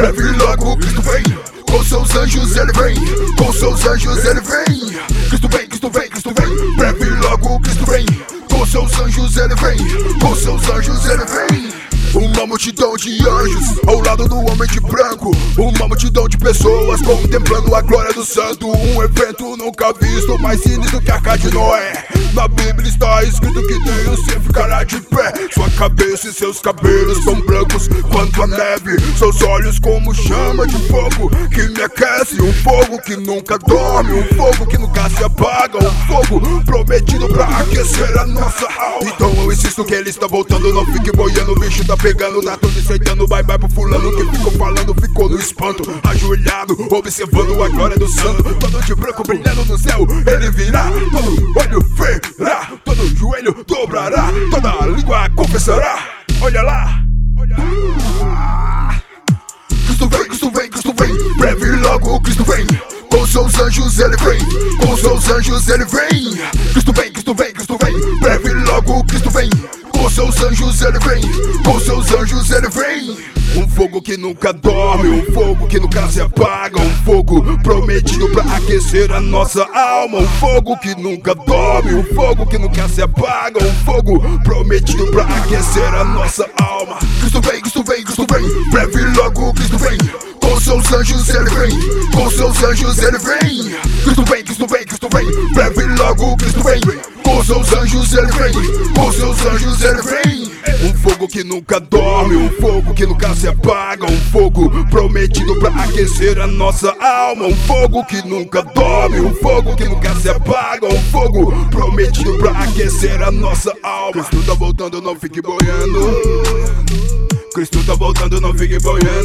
breve logo Cristo vem. Com seus anjos ele vem, com seus anjos ele vem. Cristo vem, Cristo vem, Cristo vem, breve logo Cristo vem. Com seus anjos ele vem, com seus anjos ele vem. Uma multidão de anjos ao lado do homem de branco. Uma multidão de pessoas contemplando a glória do santo. Um evento nunca visto, mais sinistro que a Arca de Noé. Na Bíblia está escrito que Deus sempre ficará de pé. Sua cabeça e seus cabelos são brancos quanto a neve. Seus olhos como chama de fogo que me aquece. Um fogo que nunca dorme, um fogo que nunca se apaga. Um fogo prometido pra aquecer a nossa alma. Então eu insisto que ele está voltando, não fique boiando, o bicho tá pegando, tá todo aceitando, bye bye pro fulano que ficou falando, ficou no espanto, ajoelhado, observando a glória do santo, todo de branco brilhando no céu, ele virá, todo olho verá, todo joelho dobrará, toda língua confessará, olha lá, olha lá. Cristo vem, Cristo vem, Cristo vem, breve logo Cristo vem, com seus anjos ele vem, com seus anjos ele vem. Cristo vem, Cristo vem, Cristo vem, breve logo Cristo vem. Com seus anjos ele vem, com seus anjos ele vem. Um fogo que nunca dorme, um fogo que nunca se apaga. Um fogo prometido pra aquecer a nossa alma. Um fogo que nunca dorme, um fogo que nunca se apaga. Um fogo prometido pra aquecer a nossa alma. Cristo vem, Cristo vem, Cristo vem, breve logo Cristo vem. Com seus anjos ele vem, com seus anjos ele vem. Cristo vem, Cristo vem, Cristo vem, breve logo Cristo vem. Com seus anjos ele vem, com seus anjos ele vem. Um fogo que nunca dorme, um fogo que nunca se apaga. Um fogo prometido pra aquecer a nossa alma. Um fogo que nunca dorme, um fogo que nunca se apaga. Um fogo prometido pra aquecer a nossa alma. Cristo tá voltando, não fique boiando. Cristo tá voltando, não fique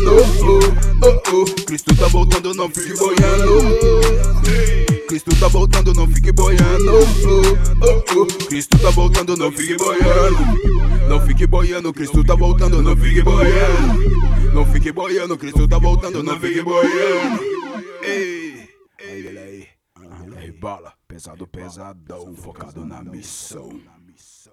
boiando. Cristo tá voltando, não fique boiando. Cristo tá voltando, não fique boiando. Cristo tá voltando, não fique boiando. Não fique boiando, Cristo tá voltando, não fique boiando. Não fique boiando, Cristo tá voltando, não fique boiando. Ei, olha aí, bala, pesado, pesadão, focado na missão.